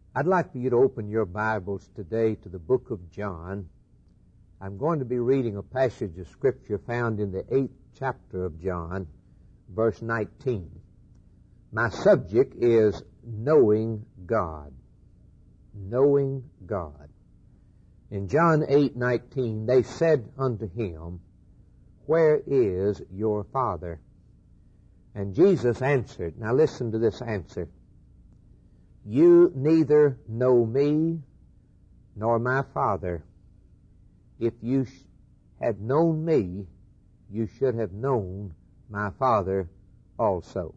I'd like for you to open your Bibles today to the book of John. I'm going to be reading a passage of Scripture found in the 8th chapter of John, verse 19. My subject is knowing God. Knowing God. In John 8:19, they said unto him, Where is your Father? And Jesus answered, now listen to this answer, You neither know me nor my Father. If you had known me, you should have known my Father also.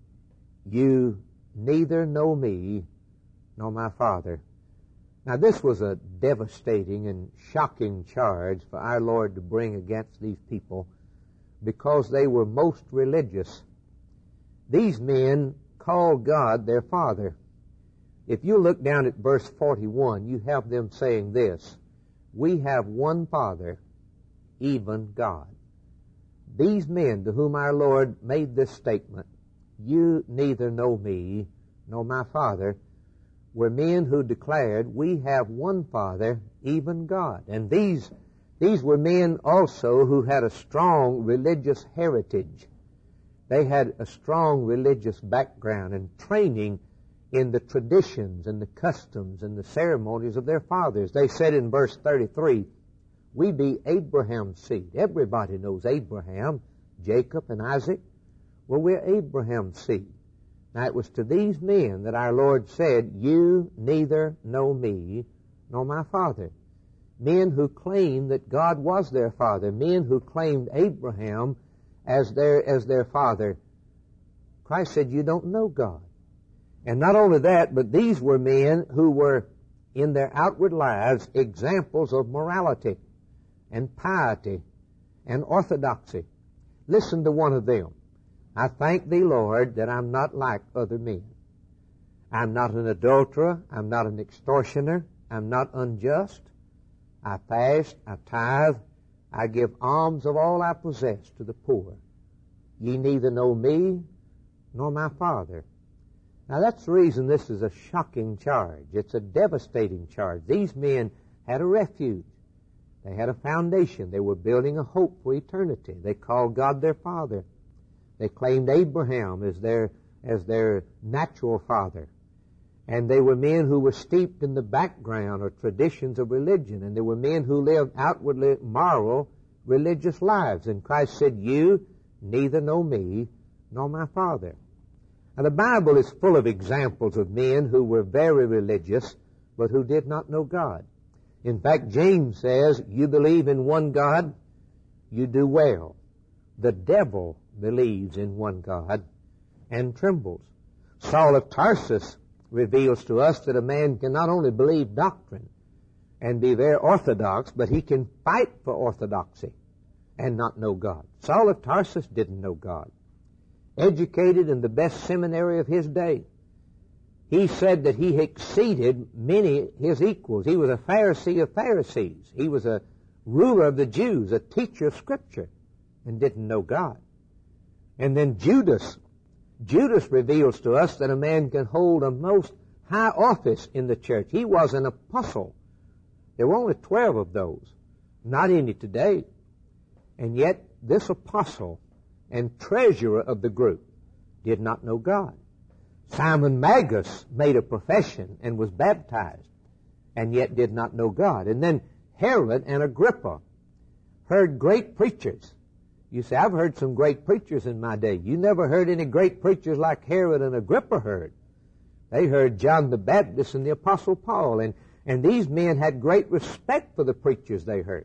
You neither know me nor my Father. Now this was a devastating and shocking charge for our Lord to bring against these people because they were most religious. These men called God their Father. If you look down at verse 41, you have them saying this, We have one Father, even God. These men to whom our Lord made this statement, You neither know me nor my Father, were men who declared, We have one Father, even God. And these were men also who had a strong religious heritage. They had a strong religious background and training in the traditions and the customs and the ceremonies of their fathers. They said in verse 33, We be Abraham's seed. Everybody knows Abraham, Jacob, and Isaac. Well, we're Abraham's seed. Now, it was to these men that our Lord said, You neither know me nor my Father. Men who claimed that God was their Father. Men who claimed Abraham as their father. Christ said, You don't know God. And not only that, but these were men who were, in their outward lives, examples of morality and piety and orthodoxy. Listen to one of them. I thank thee, Lord, that I'm not like other men. I'm not an adulterer. I'm not an extortioner. I'm not unjust. I fast. I tithe. I give alms of all I possess to the poor. Ye neither know me nor my Father. Now that's the reason this is a shocking charge. It's a devastating charge. These men had a refuge. They had a foundation. They were building a hope for eternity. They called God their Father. They claimed Abraham as their natural father. And they were men who were steeped in the background or traditions of religion. And they were men who lived outwardly moral, religious lives. And Christ said, You neither know me nor my Father. Now the Bible is full of examples of men who were very religious, but who did not know God. In fact, James says, You believe in one God, you do well. The devil believes in one God and trembles. Saul of Tarsus reveals to us that a man can not only believe doctrine and be very orthodox, but he can fight for orthodoxy and not know God. Saul of Tarsus didn't know God. Educated in the best seminary of his day. He said that he exceeded many his equals. He was a Pharisee of Pharisees. He was a ruler of the Jews, a teacher of Scripture, and didn't know God. And then Judas reveals to us that a man can hold a most high office in the church. He was an apostle. There were only 12 of those, not any today. And yet this apostle and treasurer of the group did not know God. Simon Magus made a profession and was baptized, and yet did not know God. And then Herod and Agrippa heard great preachers. You say, I've heard some great preachers in my day. You never heard any great preachers like Herod and Agrippa heard. They heard John the Baptist and the Apostle Paul, and these men had great respect for the preachers they heard.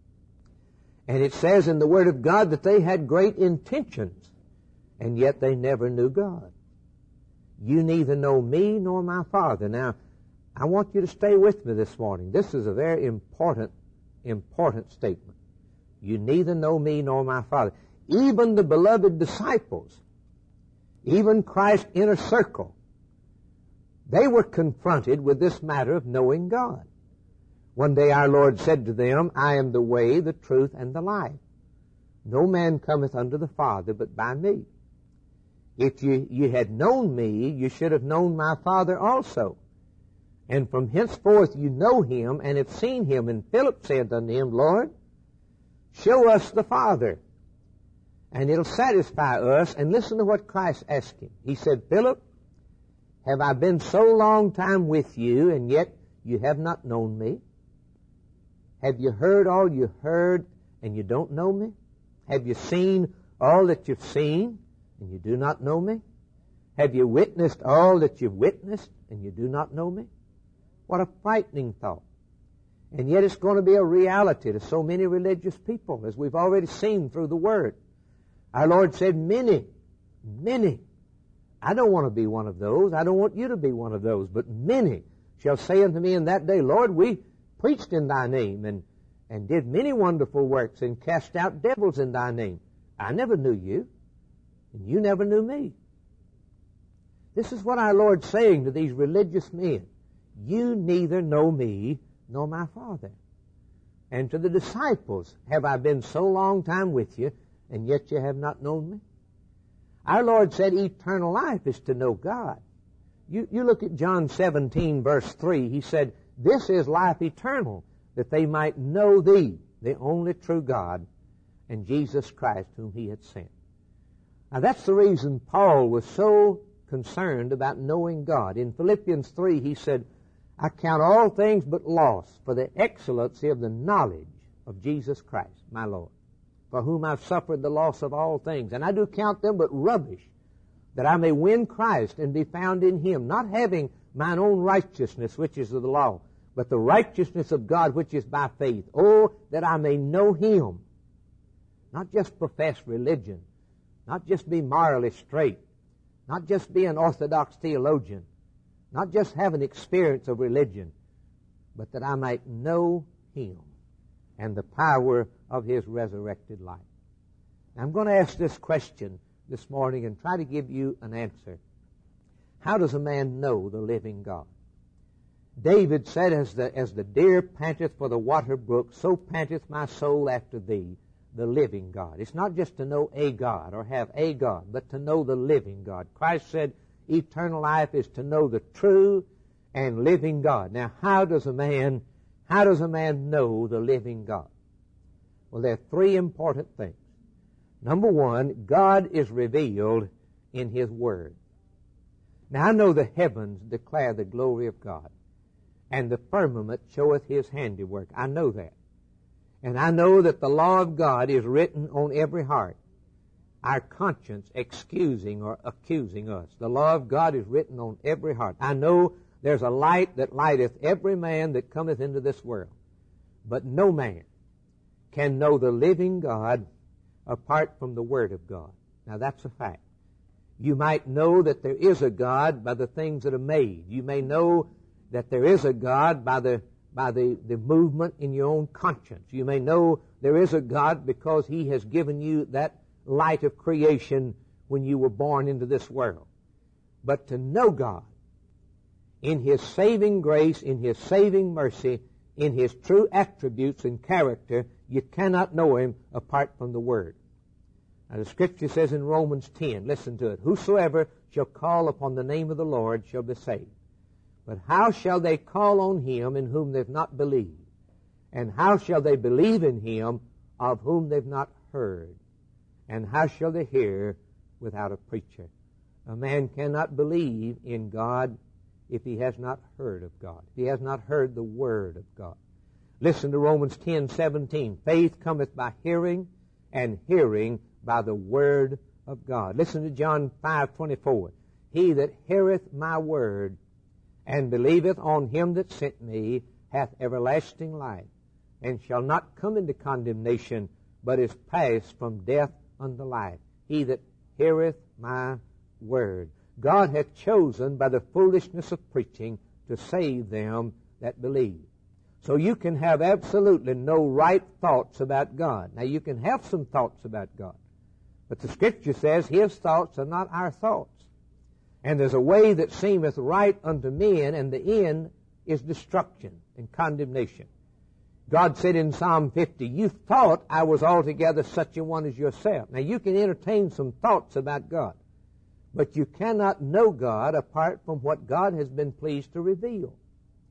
And it says in the Word of God that they had great intentions, and yet they never knew God. You neither know me nor my Father. Now, I want you to stay with me this morning. This is a very important statement. You neither know me nor my Father. Even the beloved disciples, even Christ's inner circle, they were confronted with this matter of knowing God. One day our Lord said to them, I am the way, the truth, and the life. No man cometh unto the Father but by me. If you had known me, you should have known my Father also. And from henceforth you know him and have seen him. And Philip said unto him, Lord, show us the Father, and it'll satisfy us. And listen to what Christ asked him. He said, Philip, have I been so long time with you, and yet you have not known me? Have you heard all you heard, and you don't know me? Have you seen all that you've seen, and you do not know me? Have you witnessed all that you've witnessed, and you do not know me? What a frightening thought. And yet it's going to be a reality to so many religious people, as we've already seen through the Word. Our Lord said, many. I don't want to be one of those. I don't want you to be one of those. But many shall say unto me in that day, Lord, we preached in thy name and did many wonderful works and cast out devils in thy name. I never knew you, and you never knew me. This is what our Lord's saying to these religious men. You neither know me nor my Father. And to the disciples, have I been so long time with you, and yet you have not known me? Our Lord said eternal life is to know God. You look at John 17, verse 3. He said, this is life eternal, that they might know thee, the only true God, and Jesus Christ, whom he had sent. Now that's the reason Paul was so concerned about knowing God. In Philippians 3, he said, I count all things but loss for the excellency of the knowledge of Jesus Christ, my Lord, for whom I've suffered the loss of all things. And I do count them but rubbish, that I may win Christ and be found in him, not having mine own righteousness, which is of the law, but the righteousness of God, which is by faith. Oh, that I may know him, not just profess religion, not just be morally straight, not just be an orthodox theologian, not just have an experience of religion, but that I might know him and the power of his resurrected life. Now, I'm going to ask this question this morning and try to give you an answer. How does a man know the living God? David said, as the deer panteth for the water brook, so panteth my soul after thee, the living God. It's not just to know a God or have a God, but to know the living God. Christ said eternal life is to know the true and living God. Now, how does a man know the living God? Well, there are three important things. Number one, God is revealed in his Word. Now, I know the heavens declare the glory of God, and the firmament showeth his handiwork. I know that. And I know that the law of God is written on every heart, our conscience excusing or accusing us. The law of God is written on every heart. I know there's a light that lighteth every man that cometh into this world. But no man can know the living God apart from the Word of God. Now, that's a fact. You might know that there is a God by the things that are made. You may know that there is a God by the movement in your own conscience. You may know there is a God because he has given you that light of creation when you were born into this world. But to know God in his saving grace, in his saving mercy, in his true attributes and character, you cannot know him apart from the Word. Now, the Scripture says in Romans 10, listen to it, whosoever shall call upon the name of the Lord shall be saved. But how shall they call on him in whom they've not believed? And how shall they believe in him of whom they've not heard? And how shall they hear without a preacher? A man cannot believe in God if he has not heard of God, if he has not heard the Word of God. Listen to Romans 10:17. Faith cometh by hearing, and hearing by the Word of God. Listen to John 5:24. He that heareth my word and believeth on him that sent me hath everlasting life, and shall not come into condemnation, but is passed from death unto life. He that heareth my word. God hath chosen by the foolishness of preaching to save them that believe. So you can have absolutely no right thoughts about God. Now, you can have some thoughts about God, but the Scripture says his thoughts are not our thoughts. And there's a way that seemeth right unto men, and the end is destruction and condemnation. God said in Psalm 50, you thought I was altogether such a one as yourself. Now, you can entertain some thoughts about God, but you cannot know God apart from what God has been pleased to reveal.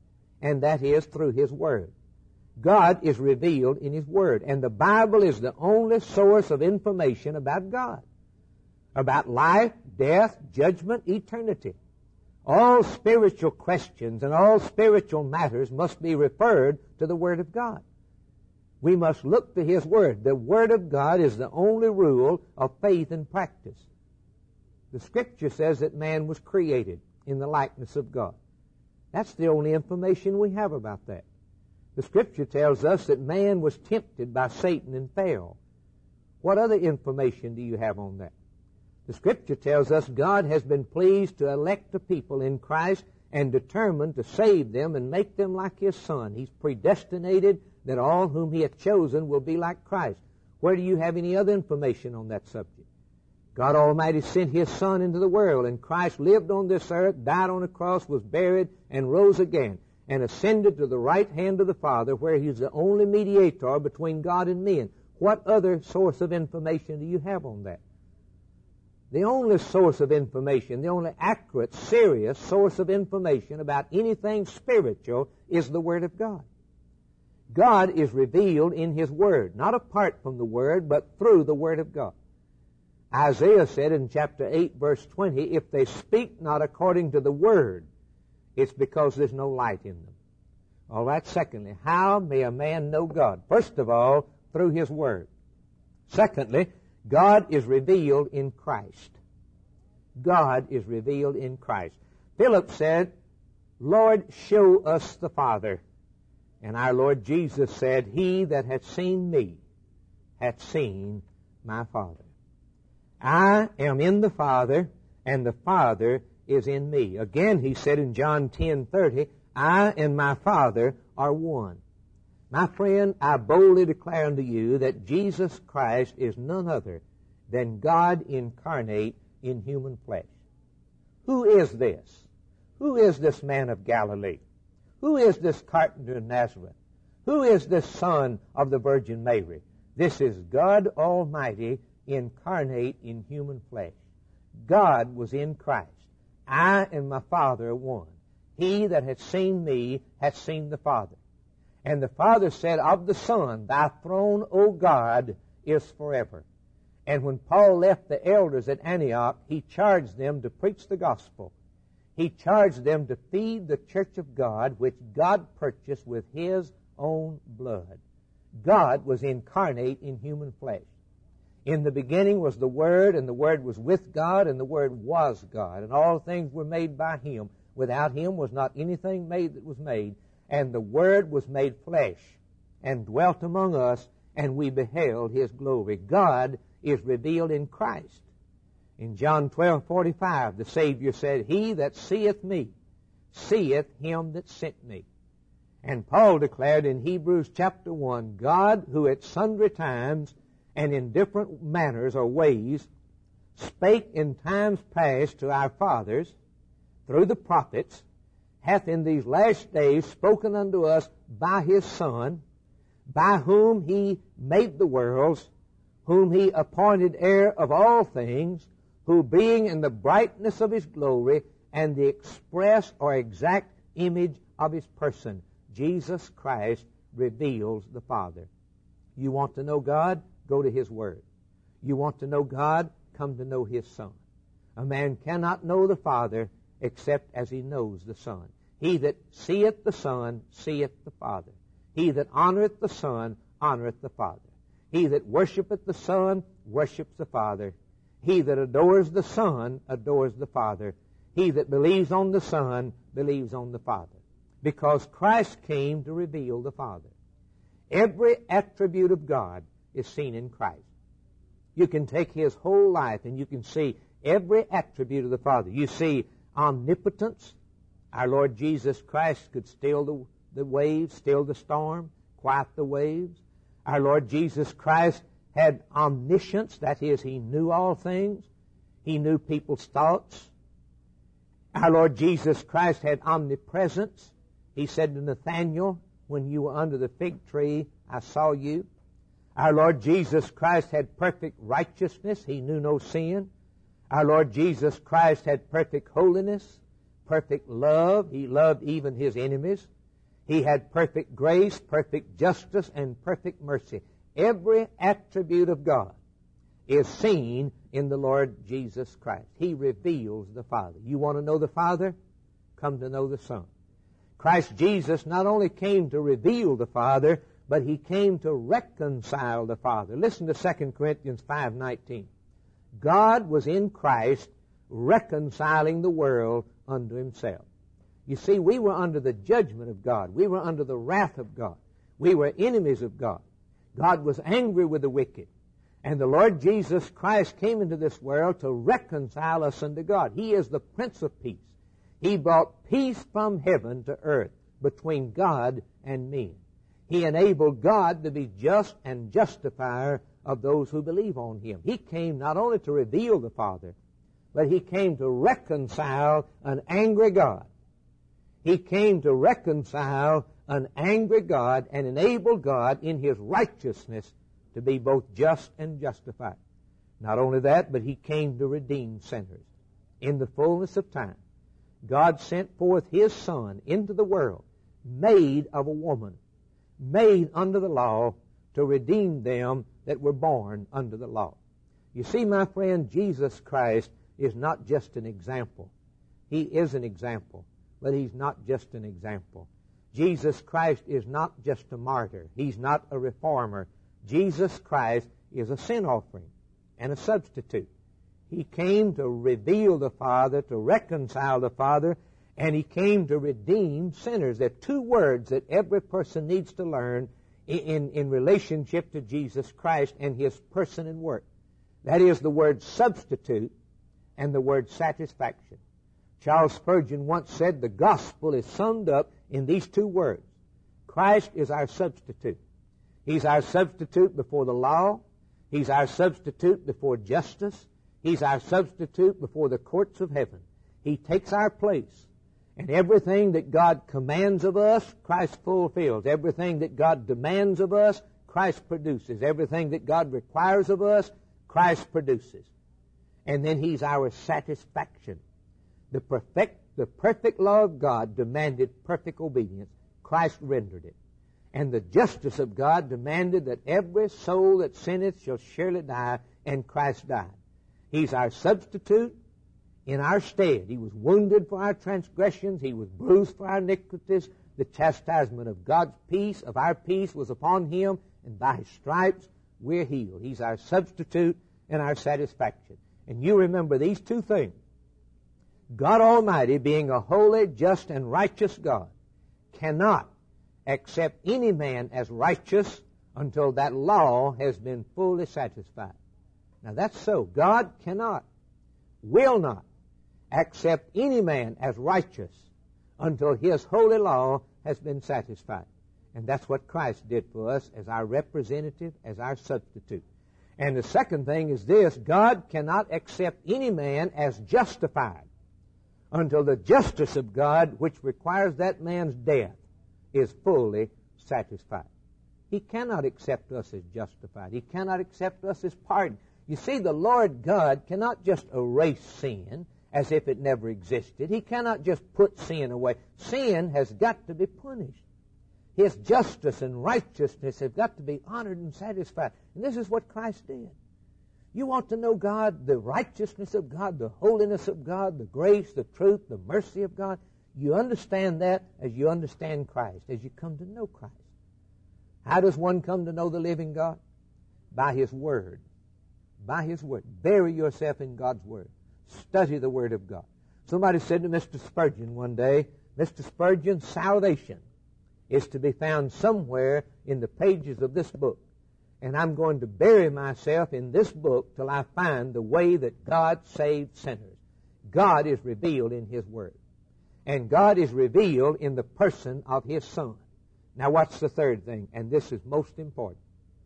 and that is through His Word. God is revealed in His Word, and the Bible is the only source of information about God, about life, death, judgment, eternity. All spiritual questions and all spiritual matters must be referred to the Word of God. We must look to His Word. The Word of God is the only rule of faith and practice. The Scripture says that man was created in the likeness of God. That's the only information we have about that. The Scripture tells us that man was tempted by Satan and fell. What other information do you have on that? The Scripture tells us God has been pleased to elect the people in Christ and determined to save them and make them like His Son. He's predestinated that all whom He hath chosen will be like Christ. Where do you have any other information on that subject? God Almighty sent His Son into the world, and Christ lived on this earth, died on a cross, was buried, and rose again, and ascended to the right hand of the Father, where He's the only mediator between God and men. What other source of information do you have on that? The only source of information, the only accurate, serious source of information about anything spiritual is the Word of God. God is revealed in His Word, not apart from the Word, but through the Word of God. Isaiah said in chapter 8, verse 20, if they speak not according to the Word, it's because there's no light in them. All right, secondly, how may a man know God? First of all, through His Word. Secondly, God is revealed in Christ. God is revealed in Christ. Philip said, Lord, show us the Father. And our Lord Jesus said, He that hath seen me hath seen my Father. I am in the Father, and the Father is in me. Again, He said in John 10:30, I and my Father are one. My friend, I boldly declare unto you that Jesus Christ is none other than God incarnate in human flesh. Who is this? Who is this man of Galilee? Who is this carpenter of Nazareth? Who is this son of the Virgin Mary? This is God Almighty incarnate in human flesh. God was in Christ. I and my Father are one. He that hath seen me hath seen the Father. And the Father said of the Son, Thy throne, O God, is forever. And when Paul left the elders at Antioch, he charged them to preach the gospel. He charged them to feed the church of God, which God purchased with His own blood. God was incarnate in human flesh. In the beginning was the Word, and the Word was with God, and the Word was God. And all things were made by Him. Without Him was not anything made that was made. And the Word was made flesh, and dwelt among us, and we beheld His glory. God is revealed in Christ. In John 12:45, the Savior said, He that seeth me, seeth Him that sent me. And Paul declared in Hebrews chapter 1, God, who at sundry times and in different manners or ways spake in times past to our fathers through the prophets, hath in these last days spoken unto us by His Son, by whom He made the worlds, whom He appointed heir of all things, who being in the brightness of His glory and the express or exact image of His person, Jesus Christ reveals the Father. You want to know God? Go to His Word. You want to know God? Come to know His Son. A man cannot know the Father except as he knows the Son. He that seeth the Son seeth the Father. He that honoreth the Son honoreth the Father. He that worshipeth the Son worships the Father. He that adores the Son adores the Father. He that believes on the Son believes on the Father. Because Christ came to reveal the Father. Every attribute of God is seen in Christ. You can take His whole life and you can see every attribute of the Father. You see omnipotence. Our Lord Jesus Christ could still the waves, still the storm, quiet the waves. Our Lord Jesus Christ had omniscience. That is, He knew all things. He knew people's thoughts. Our Lord Jesus Christ had omnipresence. He said to Nathanael, when you were under the fig tree, I saw you. Our Lord Jesus Christ had perfect righteousness. He knew no sin. Our Lord Jesus Christ had perfect holiness, perfect love. He loved even His enemies. He had perfect grace, perfect justice, and perfect mercy. Every attribute of God is seen in the Lord Jesus Christ. He reveals the Father. You want to know the Father? Come to know the Son. Christ Jesus not only came to reveal the Father, but He came to reconcile the Father. Listen to 2 Corinthians 5:19. God was in Christ reconciling the world unto Himself. You see, we were under the judgment of God. We were under the wrath of God. We were enemies of God. God was angry with the wicked. And the Lord Jesus Christ came into this world to reconcile us unto God. He is the Prince of Peace. He brought peace from heaven to earth between God and men. He enabled God to be just and justifier of those who believe on Him. He came not only to reveal the Father, but He came to reconcile an angry God. He came to reconcile an angry God and enable God in His righteousness to be both just and justified. Not only that, but He came to redeem sinners. In the fullness of time, God sent forth His Son into the world, made of a woman, made under the law, to redeem them that were born under the law. You see, my friend, Jesus Christ is not just an example. He is an example, but He's not just an example. Jesus Christ is not just a martyr. He's not a reformer. Jesus Christ is a sin offering and a substitute. He came to reveal the Father, to reconcile the Father, and He came to redeem sinners. There are two words that every person needs to learn in relationship to Jesus Christ and His person and work. That is the word substitute and the word satisfaction. Charles Spurgeon once said the gospel is summed up in these two words. Christ is our substitute. He's our substitute before the law. He's our substitute before justice. He's our substitute before the courts of heaven. He takes our place. And everything that God commands of us, Christ fulfills. Everything that God demands of us, Christ produces. Everything that God requires of us, Christ produces. And then He's our satisfaction. The perfect law of God demanded perfect obedience. Christ rendered it. And the justice of God demanded that every soul that sinneth shall surely die, and Christ died. He's our substitute in our stead. He was wounded for our transgressions. He was bruised for our iniquities. The chastisement of God's peace, of our peace, was upon Him, and by His stripes we're healed. He's our substitute and our satisfaction. And you remember these two things. God Almighty, being a holy, just, and righteous God, cannot accept any man as righteous until that law has been fully satisfied. Now that's so. God cannot, will not accept any man as righteous until His holy law has been satisfied. And that's what Christ did for us as our representative, as our substitute. And the second thing is this: God cannot accept any man as justified until the justice of God, which requires that man's death, is fully satisfied. He cannot accept us as justified. He cannot accept us as pardoned. You see, the Lord God cannot just erase sin as if it never existed. He cannot just put sin away. Sin has got to be punished. His justice and righteousness have got to be honored and satisfied. And this is what Christ did. You want to know God, the righteousness of God, the holiness of God, the grace, the truth, the mercy of God. You understand that as you understand Christ, as you come to know Christ. How does one come to know the living God? By His Word. By His Word. Bury yourself in God's Word. Study the Word of God. Somebody said to Mr. Spurgeon one day, Mr. Spurgeon, salvation is to be found somewhere in the pages of this book. And I'm going to bury myself in this book till I find the way that God saved sinners. God is revealed in His Word. And God is revealed in the person of His Son. Now what's the third thing? And this is most important.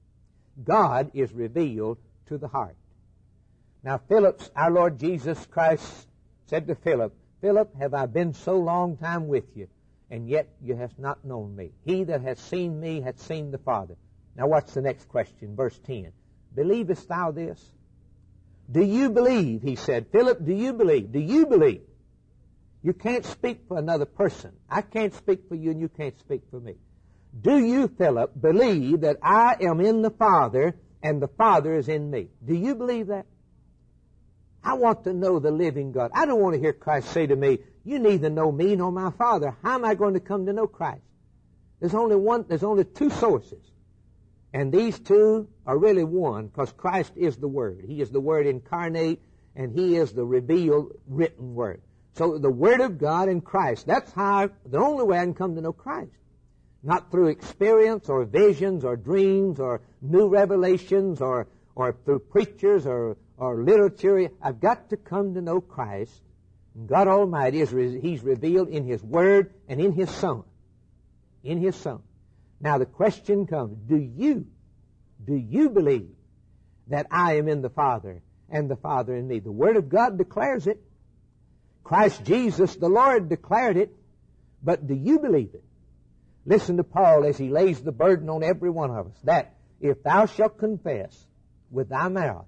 God is revealed to the heart. Now our Lord Jesus Christ said to Philip, Philip, have I been so long time with you, and yet you hast not known me? He that hath seen me hath seen the Father. Now what's the next question? Verse 10. Believest thou this? Do you believe? He said. Philip, do you believe? Do you believe? You can't speak for another person. I can't speak for you and you can't speak for me. Do you, Philip, believe that I am in the Father and the Father is in me? Do you believe that? I want to know the living God. I don't want to hear Christ say to me, you neither know me nor my Father. How am I going to come to know Christ? There's only two sources. And these two are really one, because Christ is the Word. He is the Word incarnate, and He is the revealed written Word. So the Word of God and Christ, that's the only way I can come to know Christ. Not through experience or visions or dreams or new revelations or through preachers or literature. I've got to come to know Christ. And God Almighty, He's revealed in His Word and in His Son. In His Son. Now the question comes, do you believe that I am in the Father and the Father in me? The Word of God declares it. Christ Jesus, the Lord, declared it. But do you believe it? Listen to Paul as he lays the burden on every one of us, that if thou shalt confess with thy mouth,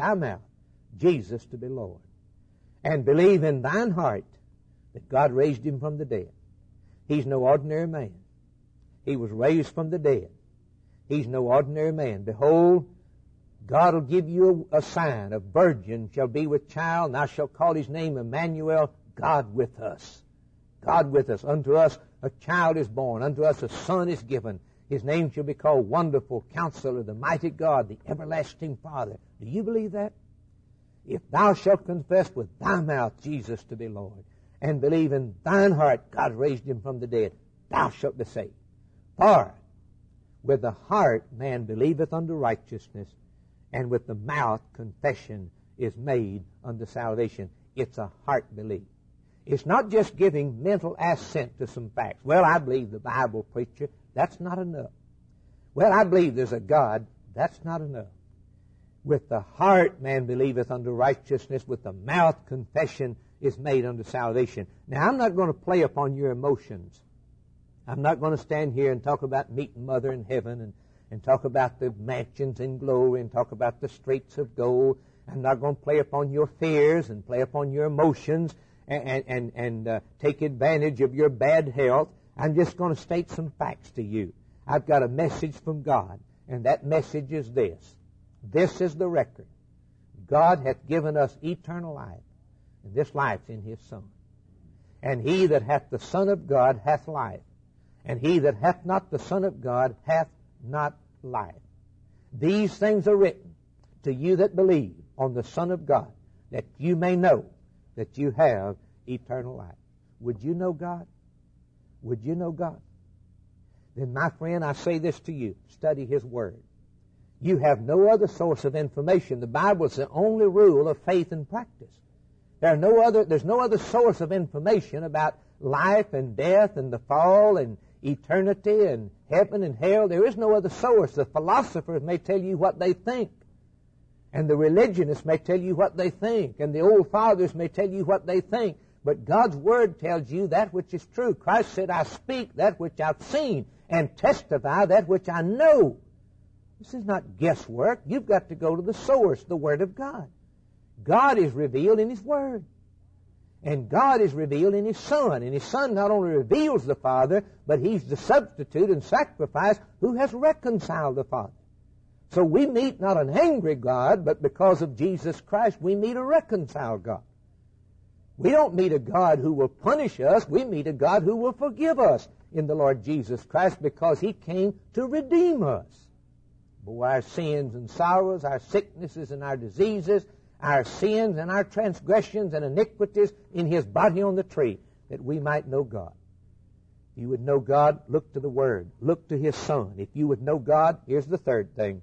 Jesus to be Lord, and believe in thine heart that God raised Him from the dead. He's no ordinary man. He was raised from the dead. He's no ordinary man. Behold, God will give you a sign. A virgin shall be with child, and thou shalt call His name Emmanuel, God with us. God with us. Unto us a child is born. Unto us a son is given. His name shall be called Wonderful Counselor, the Mighty God, the Everlasting Father. Do you believe that? If thou shalt confess with thy mouth Jesus to be Lord, and believe in thine heart God raised Him from the dead, thou shalt be saved. For with the heart man believeth unto righteousness, and with the mouth confession is made unto salvation. It's a heart belief. It's not just giving mental assent to some facts. Well, I believe the Bible, preacher. That's not enough. Well, I believe there's a God. That's not enough. With the heart man believeth unto righteousness. With the mouth confession is made unto salvation. Now, I'm not going to play upon your emotions. I'm not going to stand here and talk about meeting Mother in heaven and talk about the mansions in glory and talk about the streets of gold. I'm not going to play upon your fears and play upon your emotions and take advantage of your bad health. I'm just going to state some facts to you. I've got a message from God, and that message is this. This is the record. God hath given us eternal life, and this life's in His Son. And he that hath the Son of God hath life, and he that hath not the Son of God hath not life. These things are written to you that believe on the Son of God, that you may know that you have eternal life. Would you know God? Would you know God? Then, my friend, I say this to you. Study His Word. You have no other source of information. The Bible is the only rule of faith and practice. There's no other source of information about life and death and the fall and eternity and heaven and hell. There is no other source. The philosophers may tell you what they think, and the religionists may tell you what they think, and the old fathers may tell you what they think. But God's Word tells you that which is true. Christ said, I speak that which I've seen and testify that which I know. This is not guesswork. You've got to go to the source, the Word of God. God is revealed in His Word. And God is revealed in His Son. And His Son not only reveals the Father, but He's the substitute and sacrifice who has reconciled the Father. So we meet not an angry God, but because of Jesus Christ, we meet a reconciled God. We don't meet a God who will punish us. We meet a God who will forgive us in the Lord Jesus Christ, because He came to redeem us. Boy, our sins and sorrows, our sicknesses and our diseases, our sins and our transgressions and iniquities in His body on the tree, that we might know God. If you would know God, look to the Word. Look to His Son. If you would know God, here's the third thing.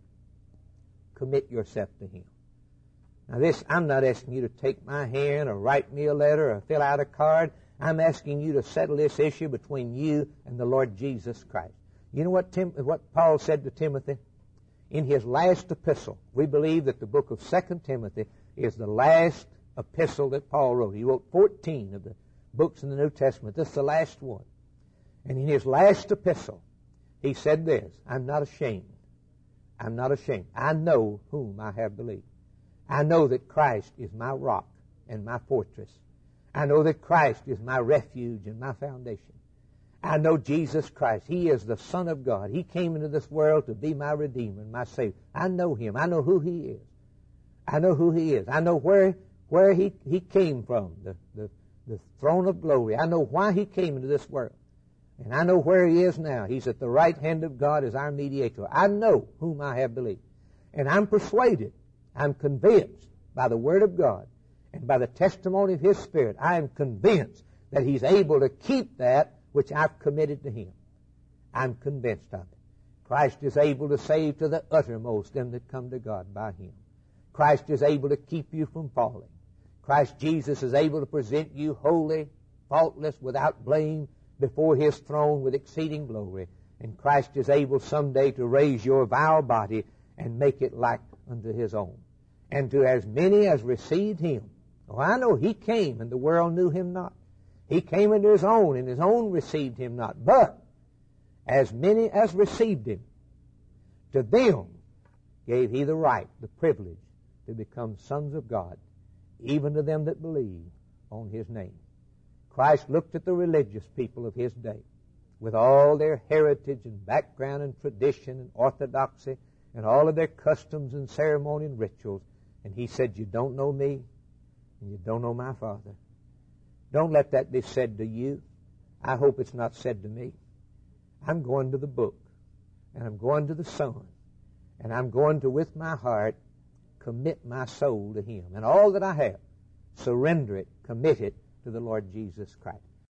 Commit yourself to Him. Now this, I'm not asking you to take my hand or write me a letter or fill out a card. I'm asking you to settle this issue between you and the Lord Jesus Christ. You know what Paul said to Timothy? In his last epistle, we believe that the book of 2 Timothy is the last epistle that Paul wrote. He wrote 14 of the books in the New Testament. This is the last one. And in his last epistle, he said this, I'm not ashamed. I'm not ashamed. I know whom I have believed. I know that Christ is my rock and my fortress. I know that Christ is my refuge and my foundation. I know Jesus Christ. He is the Son of God. He came into this world to be my Redeemer and my Savior. I know Him. I know who He is. I know who He is. I know where He came from, the throne of glory. I know why He came into this world. And I know where He is now. He's at the right hand of God as our mediator. I know whom I have believed. And I'm persuaded, I'm convinced by the Word of God and by the testimony of His Spirit, I am convinced that He's able to keep that which I've committed to Him. I'm convinced of it. Christ is able to save to the uttermost them that come to God by Him. Christ is able to keep you from falling. Christ Jesus is able to present you holy, faultless, without blame, before His throne with exceeding glory. And Christ is able someday to raise your vile body and make it like unto His own. And to as many as received Him. Oh, I know He came and the world knew Him not. He came into His own and His own received Him not. But as many as received Him, to them gave He the right, the privilege, to become sons of God, even to them that believe on His name. Christ looked at the religious people of His day with all their heritage and background and tradition and orthodoxy and all of their customs and ceremony and rituals, and He said, you don't know me and you don't know my Father. Don't let that be said to you. I hope it's not said to me. I'm going to the book, and I'm going to the Son, and I'm going to, with my heart, commit my soul to Him. And all that I have, surrender it, commit it to the Lord Jesus Christ.